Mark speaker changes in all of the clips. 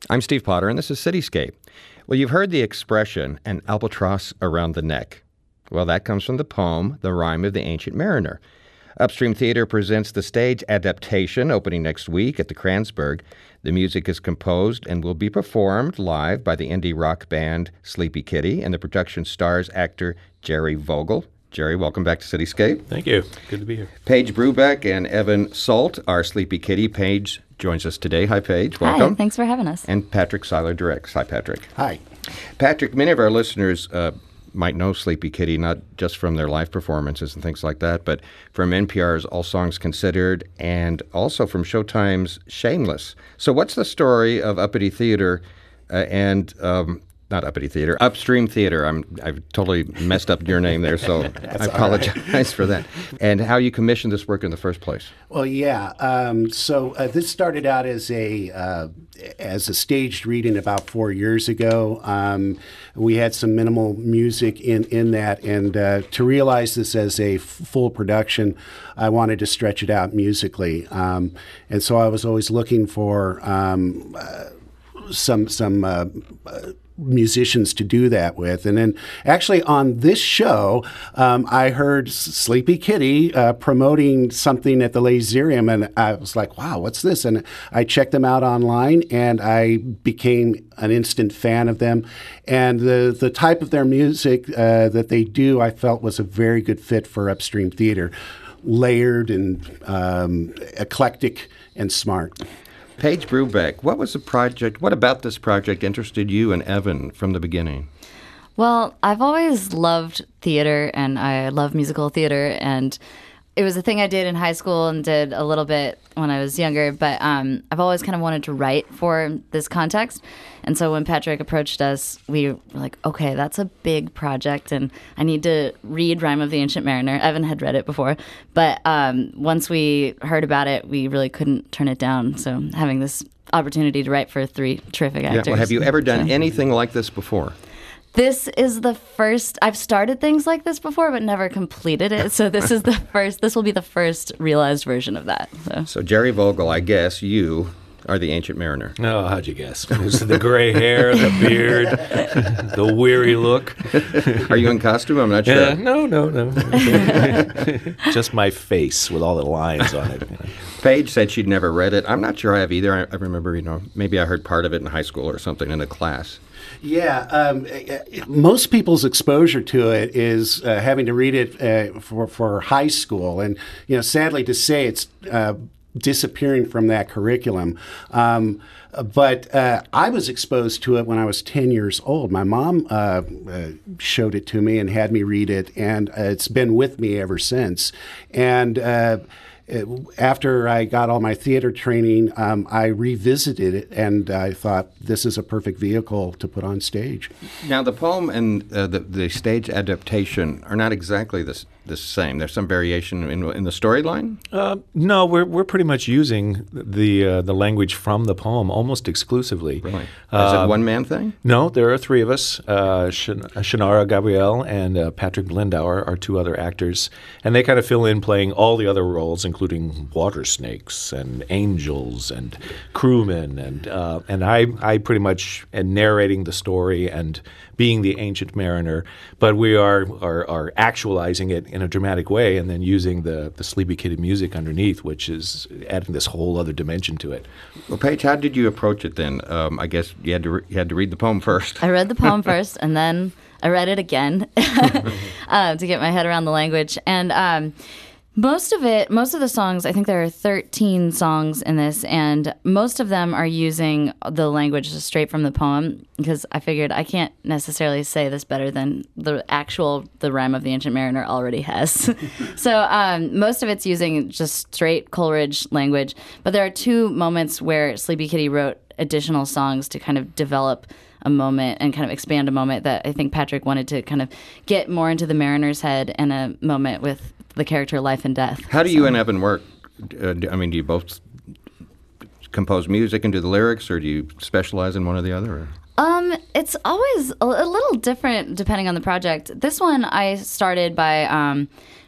Speaker 1: I'm Steve Potter, and this is Cityscape. Well, you've heard the expression, an albatross around the neck. Well, that comes from the poem, The Rime of the Ancient Mariner. Upstream Theater presents the stage adaptation opening next week at the Kranzberg. The music is composed and will be performed live by the indie rock band Sleepy Kitty, and the production stars actor Jerry Vogel. Jerry, welcome back to Cityscape.
Speaker 2: Thank you. Good to be here.
Speaker 1: Paige Brubeck and Evan Salt are Sleepy Kitty. Paige joins us today. Hi, Paige. Welcome.
Speaker 3: Hi, thanks for having us.
Speaker 1: And Patrick Seiler-Direct. Hi, Patrick.
Speaker 4: Hi.
Speaker 1: Patrick, many of our listeners might know Sleepy Kitty, not just from their live performances and things like that, but from NPR's All Songs Considered and also from Showtime's Shameless. So what's the story of Uppity Theater not Uppity Theater, Upstream Theater? I've totally messed up your name there, so I apologize for that. And how you commissioned this work in the first place?
Speaker 4: Well, yeah. So this started out as a staged reading about 4 years ago. We had some minimal music in that, and to realize this as a full production, I wanted to stretch it out musically. And so I was always looking for some musicians to do that with. And then actually on this show, I heard Sleepy Kitty promoting something at the Laserium, and I was like, wow, what's this? And I checked them out online, and I became an instant fan of them. And the type of their music that they do, I felt was a very good fit for Upstream Theater. Layered and eclectic and smart.
Speaker 1: Paige Brubeck, what about this project interested you and Evan from the beginning?
Speaker 3: Well, I've always loved theater, and I love musical theater, and it was a thing I did in high school and did a little bit when I was younger, but I've always kind of wanted to write for this context. And so when Patrick approached us, we were like, okay, that's a big project, and I need to read Rime of the Ancient Mariner. Evan had read it before, but once we heard about it, we really couldn't turn it down. So having this opportunity to write for three terrific actors.
Speaker 1: Yeah, well, have you ever done anything like this before?
Speaker 3: This is the first. I've started things like this before, but never completed it. So this is the first. This will be the first realized version of that.
Speaker 1: So Jerry Vogel, I guess you are the Ancient Mariner.
Speaker 2: Oh, how'd you guess? It's the gray hair, the beard, the weary look.
Speaker 1: Are you in costume? I'm not sure.
Speaker 2: No. Just my face with all the lines on it.
Speaker 1: Paige said she'd never read it. I'm not sure I have either. I remember, maybe I heard part of it in high school or something in a class.
Speaker 4: Yeah, most people's exposure to it is having to read it for high school, and sadly to say, it's disappearing from that curriculum. But I was exposed to it when I was 10 years old. My mom showed it to me and had me read it, and it's been with me ever since. And after I got all my theater training, I revisited it, and I thought this is a perfect vehicle to put on stage.
Speaker 1: Now, the poem and the stage adaptation are not exactly the same. There's some variation in the storyline?
Speaker 2: No, we're pretty much using the language from the poem almost exclusively.
Speaker 1: Really? Is it a one-man thing?
Speaker 2: No, there are three of us. Shannara Gabrielle and Patrick Blindauer are two other actors, and they kind of fill in playing all the other roles, including water snakes and angels and crewmen, and I pretty much am narrating the story and being the Ancient Mariner, but we are actualizing it in a dramatic way and then using the Sleepy Kitty music underneath, which is adding this whole other dimension to it.
Speaker 1: Well, Paige, how did you approach it then? I guess you had to read the poem first.
Speaker 3: I read the poem first, and then I read it again to get my head around the language. And most of the songs, I think there are 13 songs in this, and most of them are using the language straight from the poem, because I figured I can't necessarily say this better than the Rime of the Ancient Mariner already has. So most of it's using just straight Coleridge language, but there are two moments where Sleepy Kitty wrote additional songs to kind of develop a moment and kind of expand a moment that I think Patrick wanted to kind of get more into the mariner's head, and a moment with the character life and death.
Speaker 1: How do you and Evan work? Do you both compose music and do the lyrics, or do you specialize in one or the other?
Speaker 3: It's always a little different depending on the project. This one I started by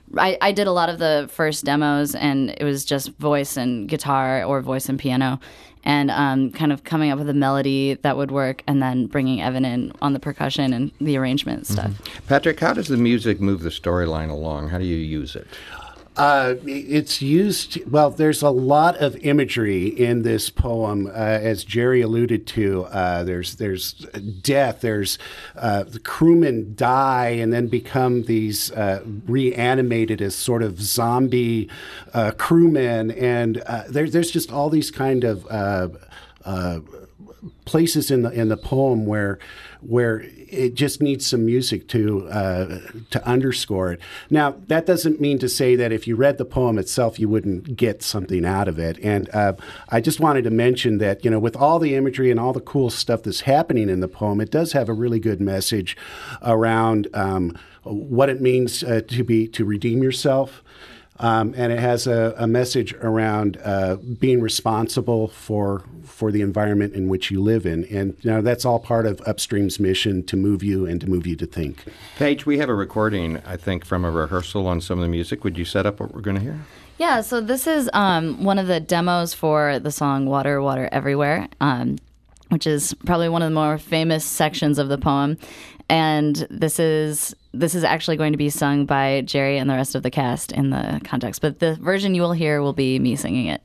Speaker 3: I did a lot of the first demos, and it was just voice and guitar or voice and piano, and kind of coming up with a melody that would work, and then bringing Evan in on the percussion and the arrangement stuff.
Speaker 1: Patrick, how does the music move the storyline along? How do you use it?
Speaker 4: It's used, well, there's a lot of imagery in this poem, as Jerry alluded to. There's death, the crewmen die and then become these reanimated as sort of zombie crewmen, and there's just all these kind of places in the poem where it just needs some music to underscore it. Now, that doesn't mean to say that if you read the poem itself, you wouldn't get something out of it. And I just wanted to mention that, with all the imagery and all the cool stuff that's happening in the poem, it does have a really good message around what it means to redeem yourself. And it has a message around being responsible for the environment in which you live in. And that's all part of Upstream's mission to move you and to move you to think.
Speaker 1: Paige, we have a recording, I think, from a rehearsal on some of the music. Would you set up what we're going to hear?
Speaker 3: Yeah, so this is one of the demos for the song Water, Water Everywhere, which is probably one of the more famous sections of the poem. And this is actually going to be sung by Jerry and the rest of the cast in the context. But the version you will hear will be me singing it.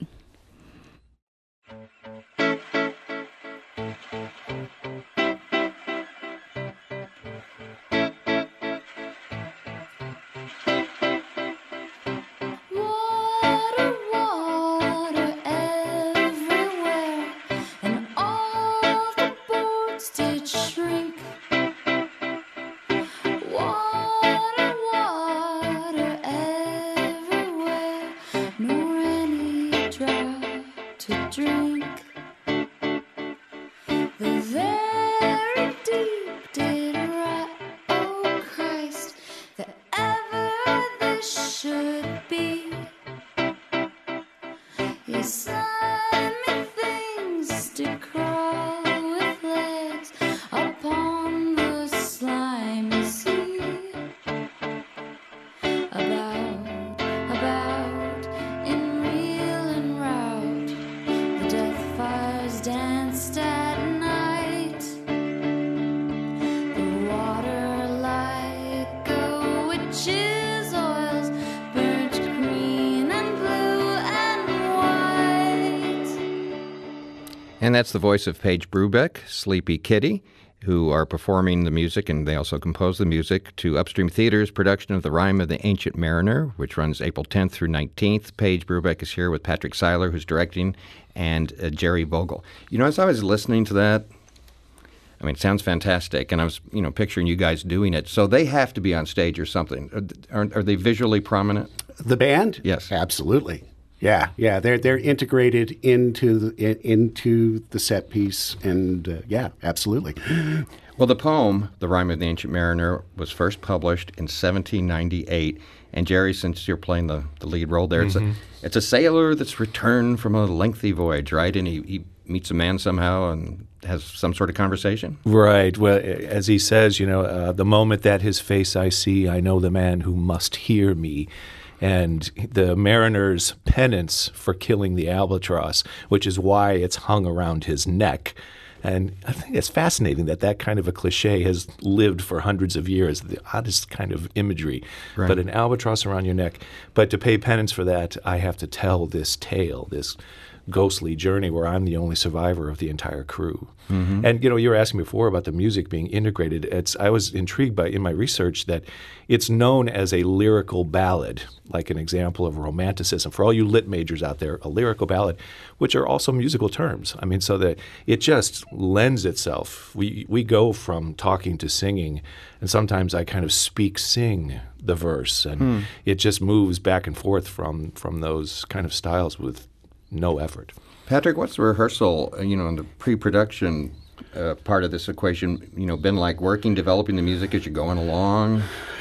Speaker 1: And that's the voice of Paige Brubeck, Sleepy Kitty, who are performing the music, and they also compose the music to Upstream Theater's production of The Rime of the Ancient Mariner, which runs April 10th through 19th. Paige Brubeck is here with Patrick Seiler, who's directing, and Jerry Vogel. As I was listening to that, it sounds fantastic, and I was, picturing you guys doing it. So they have to be on stage or something. Are they visually prominent?
Speaker 4: The band?
Speaker 1: Yes.
Speaker 4: Absolutely. Yeah. They're integrated into the set piece, and absolutely.
Speaker 1: Well, the poem, The Rime of the Ancient Mariner, was first published in 1798. And Jerry, since you're playing the lead role there, it's a sailor that's returned from a lengthy voyage, right? And he meets a man somehow and has some sort of conversation?
Speaker 2: Right. Well, as he says, the moment that his face I see, I know the man who must hear me. And the mariner's penance for killing the albatross, which is why it's hung around his neck. And I think it's fascinating that kind of a cliche has lived for hundreds of years, the oddest kind of imagery. Right. But an albatross around your neck. But to pay penance for that, I have to tell this tale, this ghostly journey where I'm the only survivor of the entire crew. Mm-hmm. And, you were asking before about the music being integrated. I was intrigued in my research that it's known as a lyrical ballad, like an example of romanticism. For all you lit majors out there, a lyrical ballad, which are also musical terms. So that it just lends itself. We go from talking to singing, and sometimes I kind of sing the verse, and it just moves back and forth from those kind of styles with no effort.
Speaker 1: Patrick, what's the rehearsal, in the pre-production part of this equation, been like developing the music as you're going along?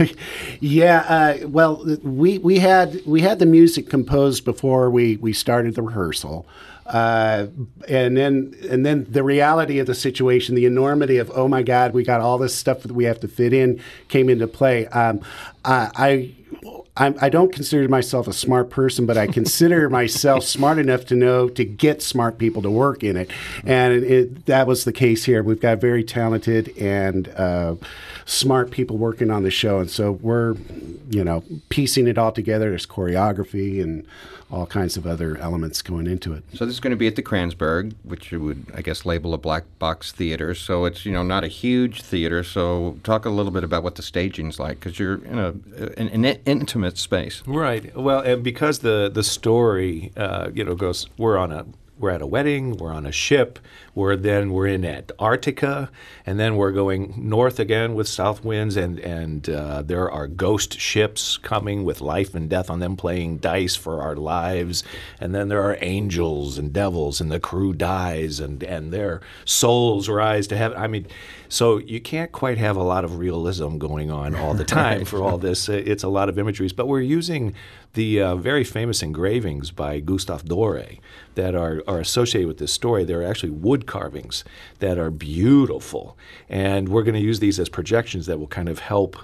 Speaker 4: Yeah, well, we had the music composed before we started the rehearsal. And then the reality of the situation, the enormity of, oh my God, we got all this stuff that we have to fit in, came into play. I don't consider myself a smart person, but I consider myself smart enough to know to get smart people to work in it. And that was the case here. We've got very talented and smart people working on the show. And so we're, piecing it all together. There's choreography and all kinds of other elements going into it.
Speaker 1: So this is going to be at the Kranzberg, which you would, I guess, label a black box theater. So it's, not a huge theater. So talk a little bit about what the staging's like, because you're in an intimate space.
Speaker 2: Right. Well, and because the story, goes, we're at a wedding, we're on a ship, we're in Antarctica, and then we're going north again with south winds, and there are ghost ships coming with life and death on them playing dice for our lives, and then there are angels and devils, and the crew dies, and their souls rise to heaven. I mean, so you can't quite have a lot of realism going on all the time for all this. It's a lot of imageries, but we're using the very famous engravings by Gustave Doré that are associated with this story. They're actually wood carvings that are beautiful, and we're going to use these as projections that will kind of help,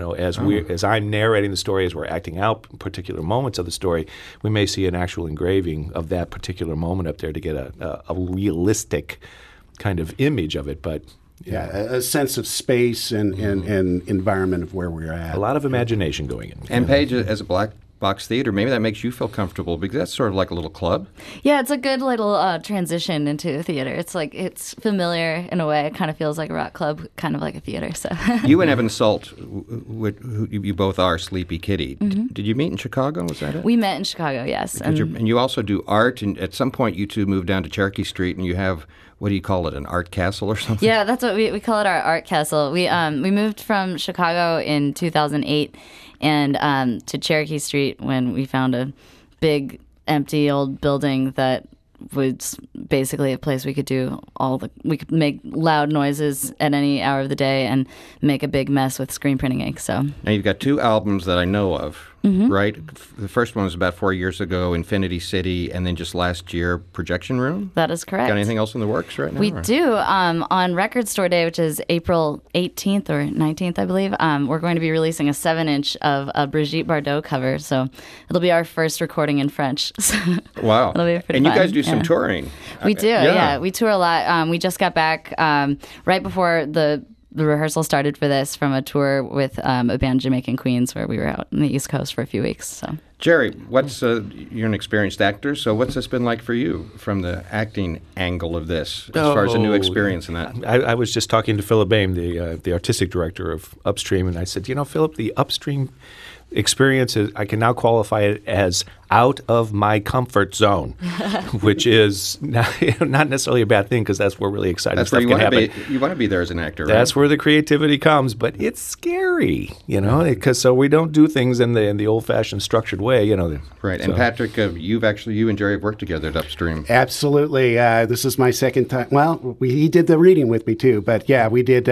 Speaker 2: as I'm narrating the story, as we're acting out particular moments of the story, we may see an actual engraving of that particular moment up there to get a realistic kind of image of it, but
Speaker 4: a sense of space and environment of where we're at.
Speaker 2: A lot of imagination going in.
Speaker 1: And Paige, as a black box theater, maybe that makes you feel comfortable because that's sort of like a little club.
Speaker 3: Yeah, it's a good little transition into theater. It's like it's familiar in a way. It kind of feels like a rock club, kind of like a theater. So
Speaker 1: you and Evan Salt, who you both are, Sleepy Kitty. Did you meet in Chicago? Was that it?
Speaker 3: We met in Chicago, yes.
Speaker 1: And you also do art. And at some point, you two moved down to Cherokee Street, and you have, what do you call it, an art castle or something?
Speaker 3: Yeah, that's what we call it, our art castle. We moved from Chicago in 2008 and to Cherokee Street when we found a big empty old building that was basically a place we could we could make loud noises at any hour of the day and make a big mess with screen printing ink. So
Speaker 1: now you've got two albums that I know of, right? The first one was about 4 years ago, Infinity City, and then just last year, Projection Room.
Speaker 3: That is correct.
Speaker 1: Got anything else in the works right now?
Speaker 3: We do. On Record Store Day, which is April 18th or 19th, I believe, we're going to be releasing a 7-inch of a Brigitte Bardot cover. So it'll be our first recording in French.
Speaker 1: Wow.
Speaker 3: It'll be pretty
Speaker 1: and
Speaker 3: fun.
Speaker 1: You guys do some touring.
Speaker 3: We do, yeah. We tour a lot. We just got back right before the rehearsal started for this from a tour with a band, Jamaican Queens, where we were out on the East Coast for a few weeks. So,
Speaker 1: Jerry, you're an experienced actor, so what's this been like for you from the acting angle of this, as far as a new experience in that?
Speaker 2: I was just talking to Philip Boehm, the artistic director of Upstream, and I said, Philip, the Upstream experience I can now qualify it as out of my comfort zone, which is not necessarily a bad thing because that's where really exciting stuff can happen.
Speaker 1: You want to be there as an actor, right?
Speaker 2: That's where the creativity comes, but it's scary, because so we don't do things in the old-fashioned structured way,
Speaker 1: Right.
Speaker 2: So.
Speaker 1: And Patrick, you and Jerry have worked together at Upstream.
Speaker 4: Absolutely. This is my second time. Well, he did the reading with me too, but yeah, we did.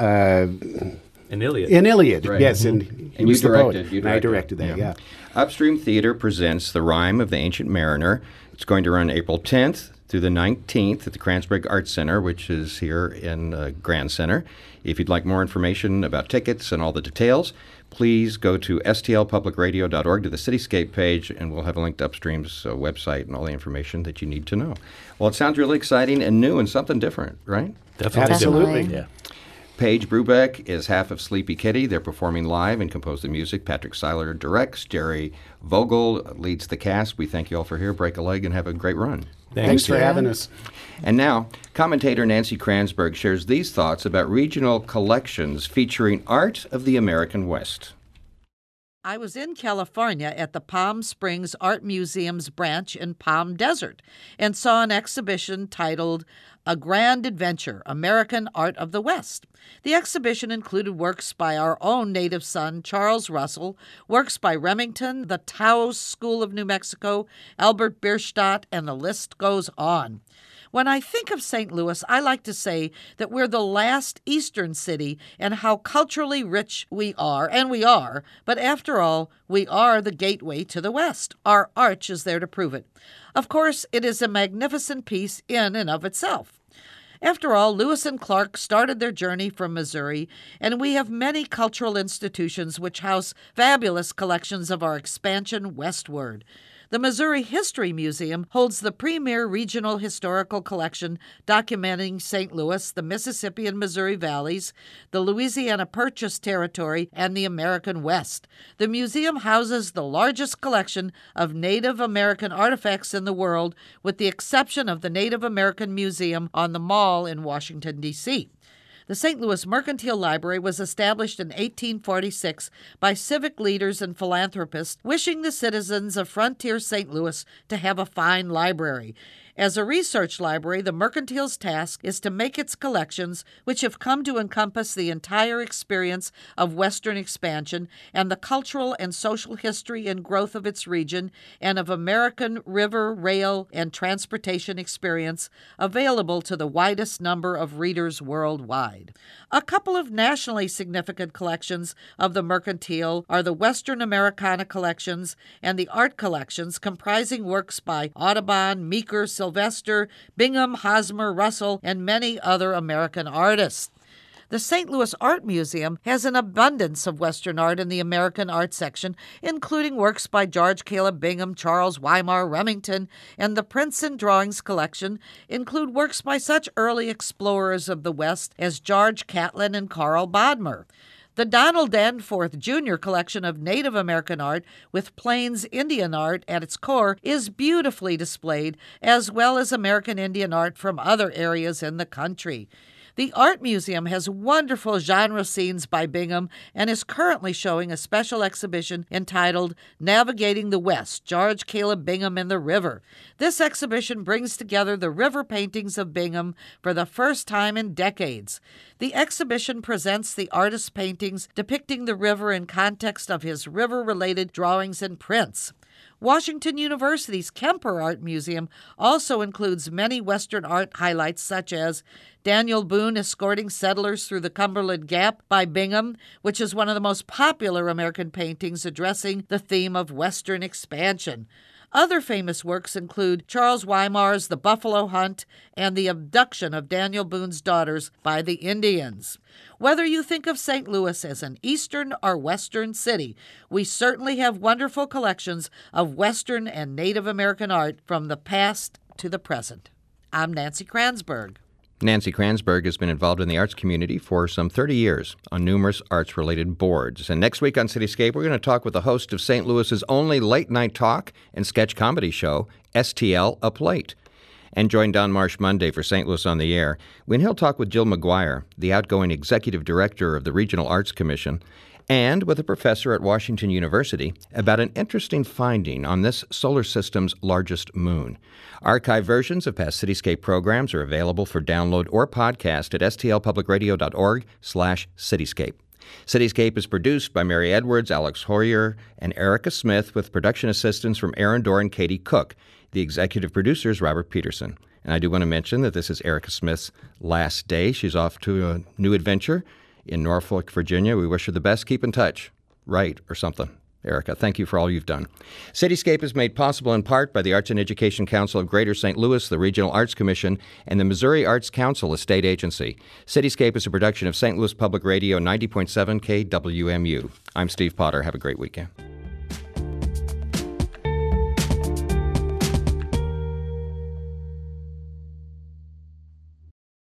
Speaker 2: In Iliad.
Speaker 4: In Iliad,
Speaker 1: right.
Speaker 4: yes.
Speaker 1: And
Speaker 4: you
Speaker 1: directed.
Speaker 4: And I directed that, yeah.
Speaker 1: Upstream Theater presents The Rime of the Ancient Mariner. It's going to run April 10th through the 19th at the Kranzberg Arts Center, which is here in Grand Center. If you'd like more information about tickets and all the details, please go to stlpublicradio.org to the Cityscape page, and we'll have a link to Upstream's website and all the information that you need to know. Well, it sounds really exciting and new and something different, right?
Speaker 2: Definitely.
Speaker 4: Absolutely.
Speaker 2: Yeah.
Speaker 1: Paige Brubeck is half of Sleepy Kitty. They're performing live and compose the music. Patrick Seiler directs. Jerry Vogel leads the cast. We thank you all for here. Break a leg and have a great run.
Speaker 4: Thanks for having us.
Speaker 1: And now, commentator Nancy Kranzberg shares these thoughts about regional collections featuring art of the American West.
Speaker 5: I was in California at the Palm Springs Art Museum's branch in Palm Desert and saw an exhibition titled A Grand Adventure, American Art of the West. The exhibition included works by our own native son, Charles Russell, works by Remington, the Taos School of New Mexico, Albert Bierstadt, and the list goes on. When I think of St. Louis, I like to say that we're the last eastern city and how culturally rich we are, and we are, but after all, we are the gateway to the West. Our arch is there to prove it. Of course, it is a magnificent piece in and of itself. After all, Lewis and Clark started their journey from Missouri, and we have many cultural institutions which house fabulous collections of our expansion westward. The Missouri History Museum holds the premier regional historical collection documenting St. Louis, the Mississippi and Missouri valleys, the Louisiana Purchase Territory, and the American West. The museum houses the largest collection of Native American artifacts in the world, with the exception of the Native American Museum on the Mall in Washington, D.C. The St. Louis Mercantile Library was established in 1846 by civic leaders and philanthropists wishing the citizens of frontier St. Louis to have a fine library. As a research library, the Mercantile's task is to make its collections, which have come to encompass the entire experience of Western expansion and the cultural and social history and growth of its region and of American river, rail, and transportation experience, available to the widest number of readers worldwide. A couple of nationally significant collections of the Mercantile are the Western Americana collections and the art collections, comprising works by Audubon, Meeker, Sylvester, Bingham, Hosmer, Russell, and many other American artists. The St. Louis Art Museum has an abundance of Western art in the American art section, including works by George Caleb Bingham, Charles Weimar Remington, and the Prints and Drawings collection include works by such early explorers of the West as George Catlin and Carl Bodmer. The Donald Danforth Jr. collection of Native American art with Plains Indian art at its core is beautifully displayed, as well as American Indian art from other areas in the country. The Art Museum has wonderful genre scenes by Bingham and is currently showing a special exhibition entitled Navigating the West, George Caleb Bingham and the River. This exhibition brings together the river paintings of Bingham for the first time in decades. The exhibition presents the artist's paintings depicting the river in context of his river-related drawings and prints. Washington University's Kemper Art Museum also includes many Western art highlights, such as Daniel Boone Escorting Settlers Through the Cumberland Gap by Bingham, which is one of the most popular American paintings addressing the theme of Western expansion. Other famous works include Charles Weimar's The Buffalo Hunt and The Abduction of Daniel Boone's Daughters by the Indians. Whether you think of St. Louis as an eastern or western city, we certainly have wonderful collections of Western and Native American art from the past to the present. I'm Nancy Kransberg.
Speaker 1: Nancy Kransberg has been involved in the arts community for some 30 years on numerous arts-related boards. And next week on Cityscape, we're going to talk with the host of St. Louis's only late-night talk and sketch comedy show, STL Up Late. And join Don Marsh Monday for St. Louis on the Air, when he'll talk with Jill McGuire, the outgoing executive director of the Regional Arts Commission, and with a professor at Washington University about an interesting finding on this solar system's largest moon. Archive versions of past Cityscape programs are available for download or podcast at stlpublicradio.org/cityscape. Cityscape is produced by Mary Edwards, Alex Hoyer, and Erica Smith, with production assistance from Aaron Dorr and Katie Cook. The executive producer is Robert Peterson. And I do want to mention that this is Erica Smith's last day. She's off to a new adventure in Norfolk, Virginia. We wish her the best. Keep in touch. Write or something. Erica, thank you for all you've done. Cityscape is made possible in part by the Arts and Education Council of Greater St. Louis, the Regional Arts Commission, and the Missouri Arts Council, a state agency. Cityscape is a production of St. Louis Public Radio 90.7 KWMU. I'm Steve Potter. Have a great weekend.